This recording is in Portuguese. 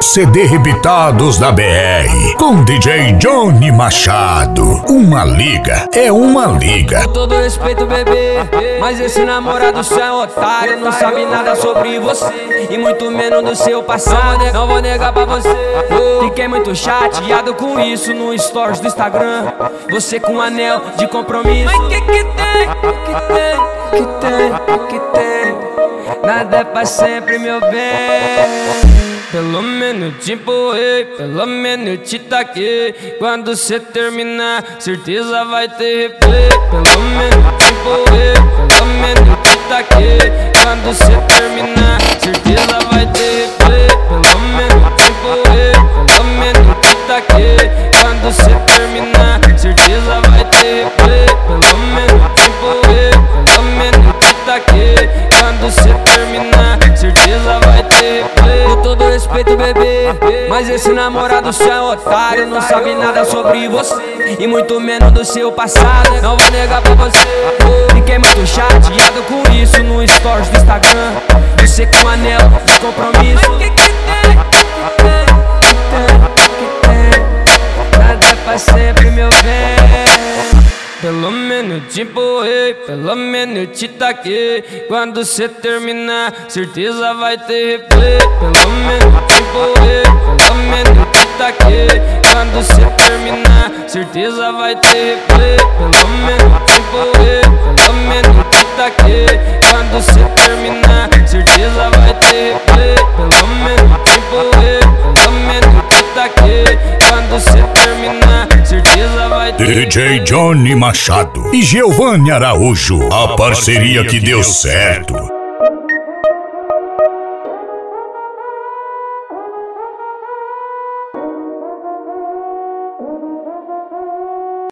CD Rebitados da BR, com DJ Johnny Machado. Uma liga é uma liga. Com todo respeito, bebê, mas esse namorado seu é otário. Não sabe nada sobre você e muito menos do seu passado. Não vou negar pra você, fiquei muito chateado com isso no stories do Instagram. Você com um anel de compromisso. Mas que tem? Que tem? Nada é pra sempre, meu bem. Pelo menos te empurrei, pelo menos te taquei. Quando cê terminar, certeza vai ter replay. Pelo menos te empurrei, pelo menos te taquei. Quando cê terminar, certeza vai ter replay. Pelo menos te empurrei, pelo menos te taquei. Quando cê terminar, certeza vai ter replay. Pelo menos te empurrei, pelo menos te taquei. Quando cê terminar, certeza vai ter replay. Com todo respeito, bebê, mas esse namorado seu é otário. Não sabe nada sobre você e muito menos do seu passado. Não vou negar pra você, fiquei muito chateado com isso no stories do Instagram. Você com um anel de compromisso. Mas que tem? Que tem? Nada é pra sempre, meu bem. Pelo menos te empurrei, pelo menos te taquei. Quando cê terminar, certeza vai ter replay. Pelo menos te empurrei, pelo menos te taquei. Quando cê terminar, certeza vai ter replay. Pelo menos te empurrei, pelo menos te taquei. Quando cê terminar, certeza vai ter replay. Pelo menos te empurrei, pelo menos te taquei. Quando cê terminar, certeza vai ter DJ Johnny Machado e Giovanni Araújo, a parceria que deu certo.